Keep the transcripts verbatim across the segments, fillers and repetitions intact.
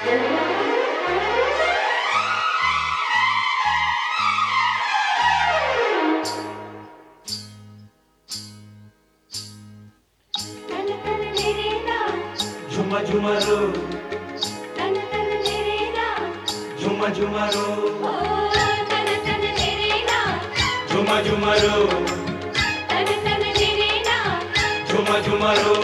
झुमा झुमा रो, तन तन तेरे नाम, झुमा झुमा रो, ओ तन तन तेरे नाम, झुमा झुमा रो, तन तन तेरे नाम, झुमा झुमा रो।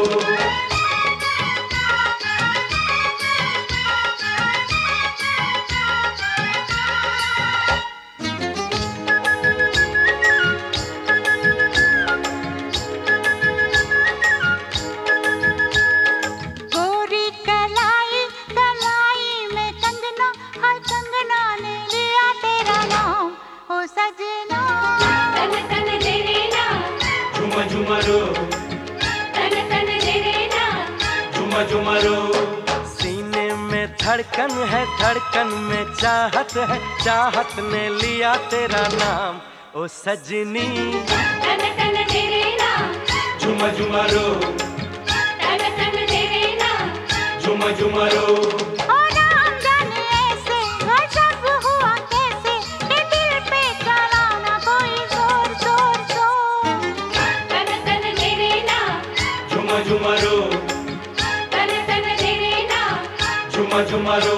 गोरी कलाई कलाई में कंगना, हाय कंगना ने लिया तेरा नाम, ओ सजना। तन तन तेरे नाम, झुमा झुमा रो, तन तन तेरे नाम, झुमा झुमा रो। सीने में धड़कन है, धड़कन में चाहत है, चाहत ने लिया तेरा नाम, ओ सजनी। तन तन तेरे नाम, झुमा झुमा रो, तन तन तेरे नाम, झुमा झुमा रो। ओ राम जाने ऐसे गजब हुआ कैसे, कि दिल पे चला ना कोई जोर जोर जोर। तन तन तेरे नाम, झुमा झुमा रो, तन तन तेरे नाम, झुमा झुमा रो।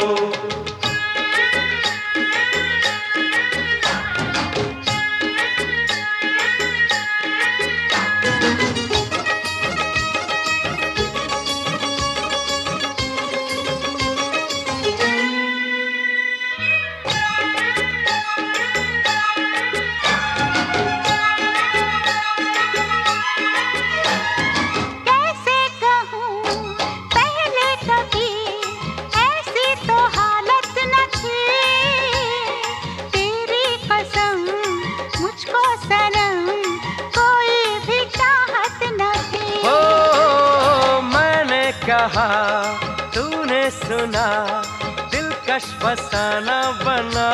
कैसे कहूँ पहले कभी ऐसी तो हालत न थी, तेरी कसम मुझको सनम कोई भी चाहत न थी। ओ मैंने कहा तूने सुना, दिलकश फसाना बना,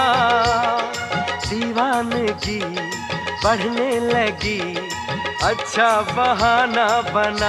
दीवानगी बढ़ने लगी, अच्छा बहाना बना।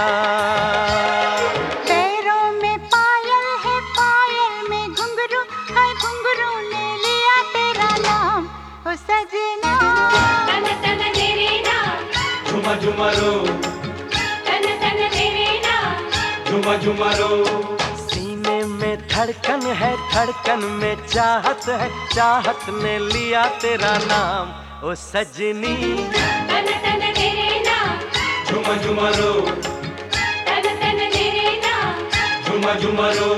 पैरों में पायल है, पायल में घुंघरू है, घुंघरू ने लिया तेरा नाम, ओ सजना। तन तन तेरे नाम, झुमा झुमा रो, तन तन तेरे नाम, झुमा झुमा रो। सीने में धड़कन है, धड़कन में चाहत है, चाहत ने लिया तेरा नाम, ओ सजनी। तन तन तेरे नाम, झुमा झुमा रो, तन तन तेरे नाम, झुमा झुमा रो।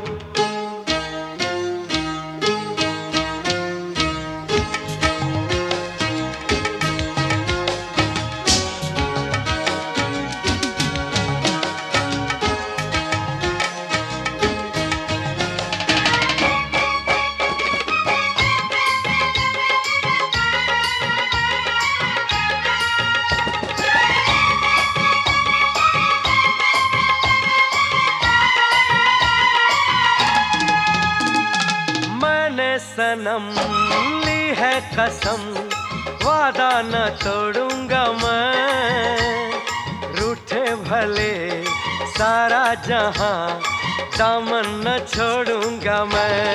मैंने सनम ली है कसम, वादा न तोड़ूंगा मैं, रूठे भले सारा जहां, दामन न छोड़ूंगा मैं।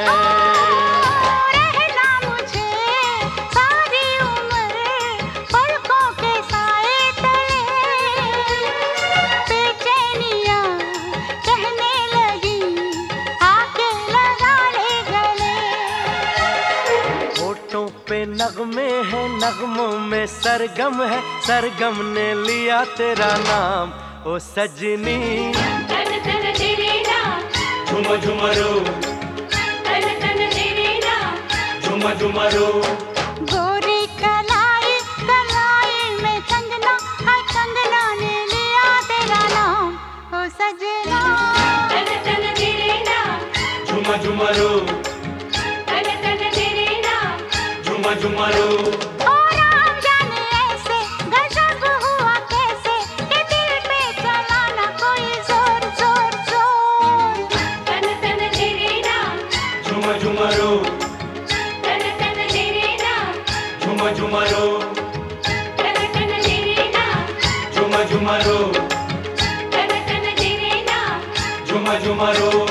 रहना मुझे सारी उम्र पलकों के साए तले, बेचैनियां कहने लगी आके लगा ले गले। होठों पे नगमे हैं, नगमों में सरगम है, सरगम ने लिया तेरा नाम, ओ सजनी। तन तन तेरे नाम, झुमा झुमा रो, तन तन तेरे नाम, झुमा झुमा रो। गोरी कलाई कलाई में कंगना, हाय कंगना ने लिया तेरा नाम, ओ सजना। तन तन तेरे नाम, झुमा झुमा रो, तन तन तेरे नाम, झुमा झुमा रो। ओ राम जाने ऐसे गजब हुआ कैसे, कि दिल पे चला ना कोई जोर जोर जोर। तन तन तेरे नाम, झुमा झुमा रो, तन तन तेरे नाम, झुमा झुमा रो, तन तन तेरे नाम, झुमा झुमा रो, तन तन तेरे नाम, झुमा झुमा रो।